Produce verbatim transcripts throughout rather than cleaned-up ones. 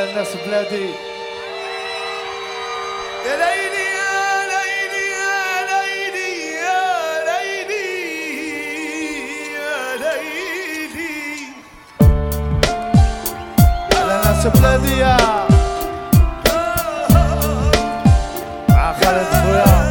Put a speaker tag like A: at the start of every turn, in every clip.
A: الناس بلادي
B: يا ليلي يا ليلي يا ليلي يا ليلي يا ليلي
A: على الناس بلادي يا مع خالد خويا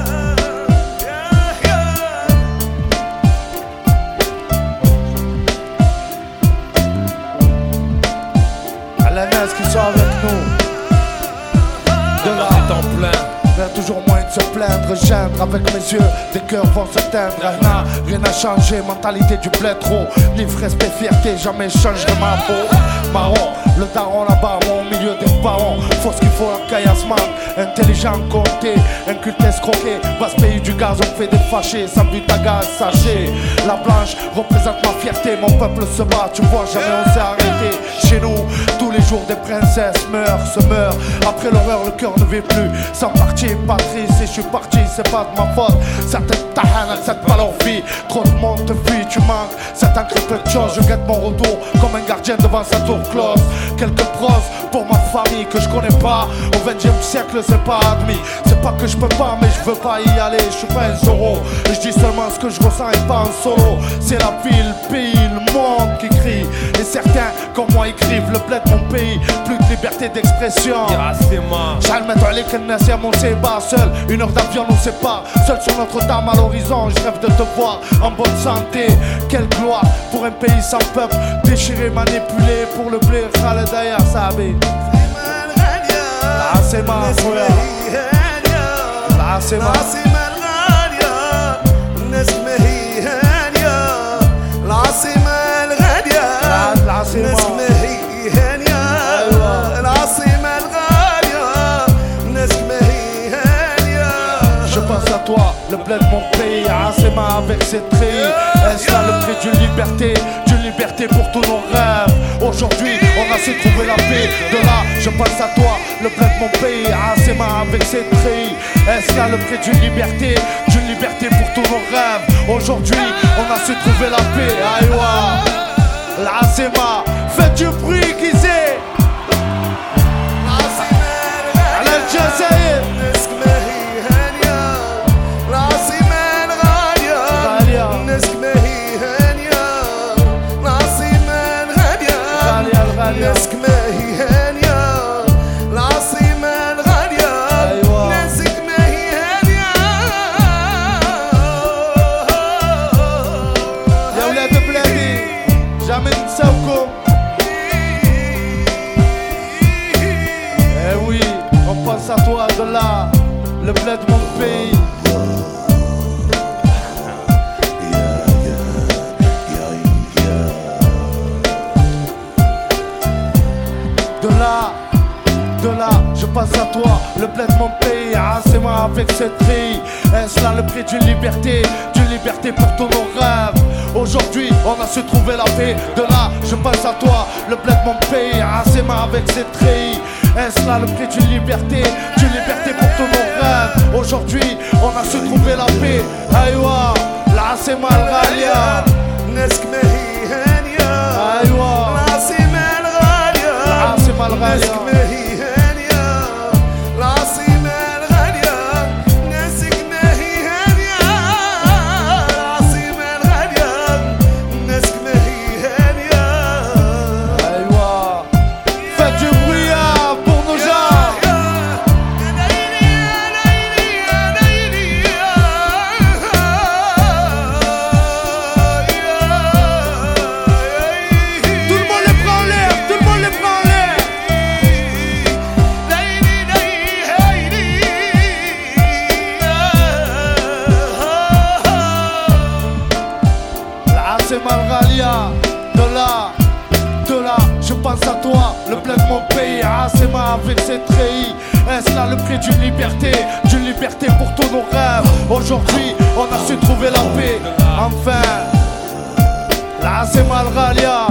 A: على الناس qui sont avec nous de là
C: en plein.
A: Il y a toujours moyen de se plaindre, geindre avec mes yeux, des cœurs vont se teindre. Rien, rien n'a changé, mentalité du bled trop. Livre, respect, fierté, jamais je changerai ma peau. Marron, le daron là-bas, au milieu des parents. Faut ce qu'il faut, la caillasse manque. Intelligent, compté, inculte, escroqué. Basse pays du gaz, on fait des fâchés. Sans but à gaz, sachez. La blanche représente ma fierté. Mon peuple se bat, tu vois, jamais on s'est arrêté. Chez nous, tous les jours des princesses meurent, se meurent. Après l'horreur, le cœur ne vit plus. Sans partir, pas triste, et je suis parti, c'est pas de ma faute. Certaines tahanes acceptent pas leur vie. Trop de monde te fuit, tu manques. Certains crient peu de choses, je guette mon retour comme un gardien devant sa tour close. Quelques proses pour ma famille que je connais pas. Au vingtième siècle, c'est pas admis. C'est pas que je peux pas, mais je veux pas y aller. Je suis pas un Zorro. Je dis seulement ce que je ressens et pas en solo. C'est la ville, le pays, le monde qui crie. Et certains, comme moi, écrivent le bled de mon pays. Plus de liberté d'expression. J'almette عليك الناس يا mon séba. Seul, une heure d'avion nous sépare. Seul sur Notre-Dame à l'horizon, je rêve de te voir en bonne santé. Quelle gloire pour un pays sans peuple. Déchiré, manipulé pour le blé. Khaled Aya Sabi. العاصمة خويا العاصمة
B: العاصمة الغالية الناس ما هي هانية العاصمة الغالية الناس ما هي هانية العاصمة الغالية الناس ما هي هانية.
A: Je pense à toi, le bled de mon pays, Asema avec ses trilles. Est-ce là le prix d'une liberté, d'une liberté pour tous nos rêves? Aujourd'hui, on a su trouver la paix. De là, je pense à toi, le bled de mon pays, Asema avec ses trilles. Est-ce là le prix d'une liberté, d'une liberté pour tous nos rêves? Aujourd'hui, on a su trouver la paix. Aïwa, l'Asema, faites du bruit, Gizé. على الجزائر
B: ناسك ما هي هانية العاصمة الغالية
A: أيوة.
B: ناسك ما هي هانية
A: يا ولاد بلادي jamais ننساوكم. Eh oui, on pense à toi de là, le bled de mon pays. De là, de là, je passe à toi, le bled de mon pays, Asema avec cette trilles. Est-ce là le prix d'une liberté, d'une liberté pour tous nos rêves? Aujourd'hui, on a su trouver la paix. De là, je passe à toi, le bled de mon pays, Asema avec cette trilles. Est-ce là le prix d'une liberté, d'une liberté pour tous nos rêves? Aujourd'hui, on a su trouver la paix. Aïwa, l'Asema al-Ghalia.
B: ناسك ما هي هانية
A: أيوة.
B: العاصمة الغالية
A: العاصمة الغالية.
B: ناسك ما هي هانية العاصمة الغالية ناسك ما هي هانية العاصمة الغالية ناسك ما هي هانية.
A: أيوة. Faites du bruit hein, pour nos gens. Tout le monde les prend en l'air, tout le monde les prend en l'air. العاصمة الغالية. De là, de là, je pense à toi, le bled de mon pays, Asema avec ses treillis. Est-ce là le prix d'une liberté, d'une liberté pour tous nos rêves? Aujourd'hui, on a su trouver la paix. Enfin, العاصمة الغالية.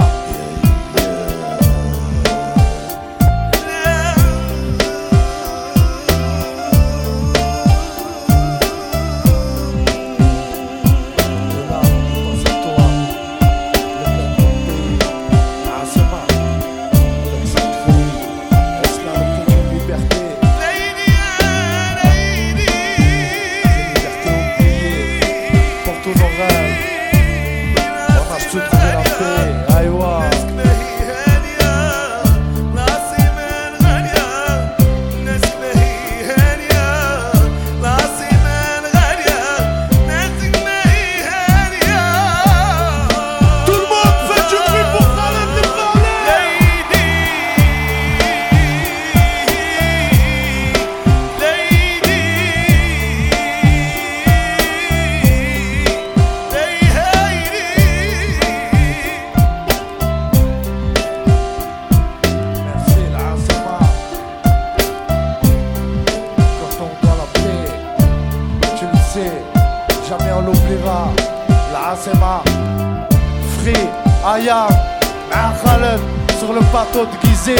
A: Ayam, à Khaled, sur le bateau de Gizeh.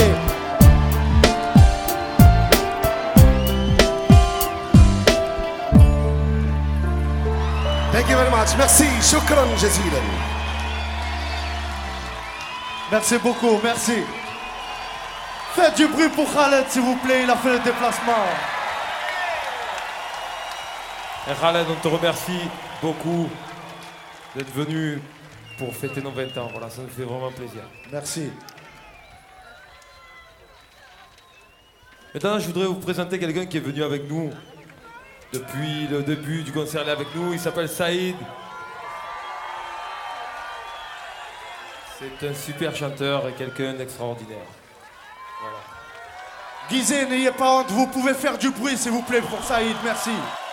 B: Thank you very much. Merci. Shukran jazilan.
A: Merci beaucoup, merci. Faites du bruit pour Khaled, s'il vous plaît, il a fait le déplacement.
C: Et Khaled, on te remercie beaucoup d'être venu pour fêter nos vingt ans. Voilà, ça nous fait vraiment plaisir.
A: Merci.
C: Maintenant, je voudrais vous présenter quelqu'un qui est venu avec nous depuis le début du concert. Il est avec nous, il s'appelle Saïd. C'est un super chanteur et quelqu'un d'extraordinaire. Voilà.
A: Gizeh, n'ayez pas honte, vous pouvez faire du bruit, s'il vous plaît, pour Saïd, merci.